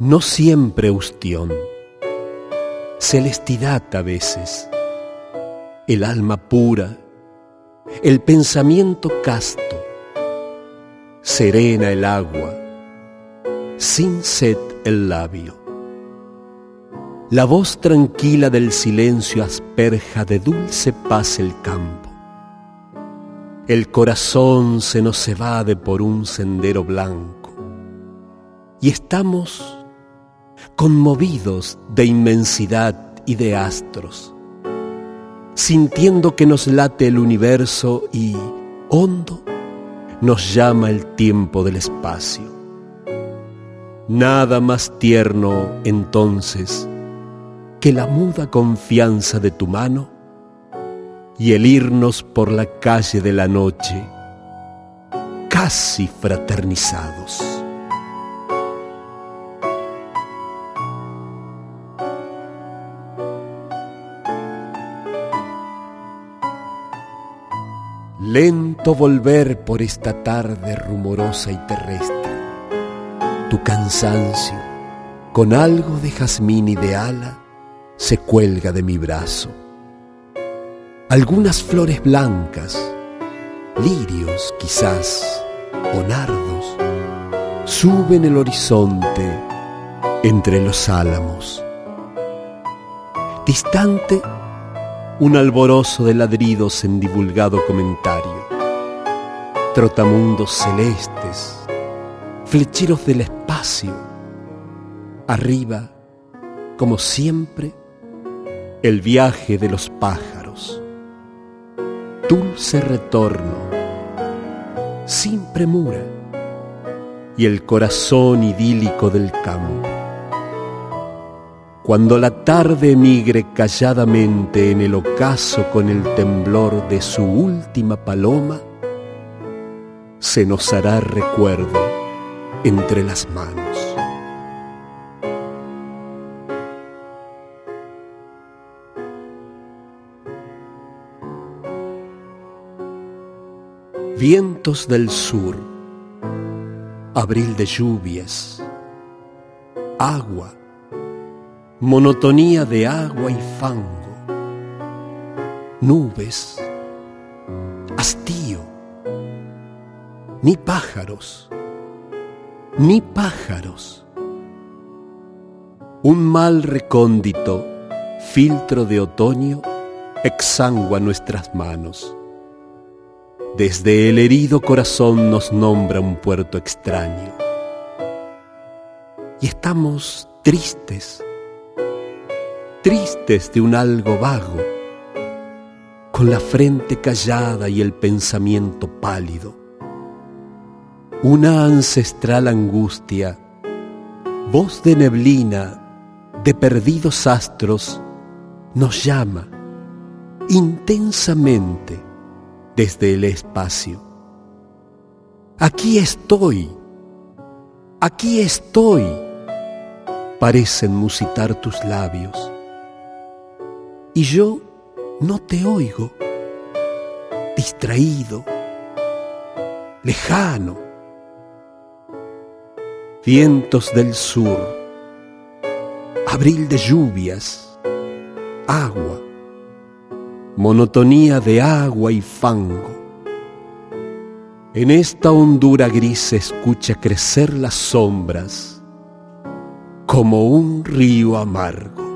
no siempre eustión, celestidad a veces, el alma pura, el pensamiento casto, serena el agua, sin sed el labio. La voz tranquila del silencio asperja de dulce paz el campo. El corazón se nos evade por un sendero blanco y estamos conmovidos de inmensidad y de astros, sintiendo que nos late el universo y, hondo, nos llama el tiempo del espacio. Nada más tierno, entonces, que la muda confianza de tu mano y el irnos por la calle de la noche, casi fraternizados. Lento volver por esta tarde rumorosa y terrestre. Tu cansancio, con algo de jazmín y de ala, se cuelga de mi brazo. Algunas flores blancas, lirios quizás, o nardos, suben el horizonte entre los álamos. Distante, un alborozo de ladridos en divulgado comentario. Trotamundos celestes, flecheros del espacio. Arriba, como siempre, el viaje de los pájaros. Dulce retorno, sin premura, y el corazón idílico del campo. Cuando la tarde emigre calladamente en el ocaso con el temblor de su última paloma, se nos hará recuerdo entre las manos. Vientos del sur, abril de lluvias, agua, monotonía de agua y fango, nubes, hastío, ni pájaros, ni pájaros. Un mal recóndito, filtro de otoño, exangua nuestras manos. Desde el herido corazón nos nombra un puerto extraño. Y estamos tristes, tristes de un algo vago, con la frente callada y el pensamiento pálido. Una ancestral angustia, voz de neblina, de perdidos astros, nos llama intensamente desde el espacio. Aquí estoy, parecen musitar tus labios. Y yo no te oigo, distraído, lejano. Vientos del sur, abril de lluvias, agua, monotonía de agua y fango. En esta hondura gris se escucha crecer las sombras como un río amargo.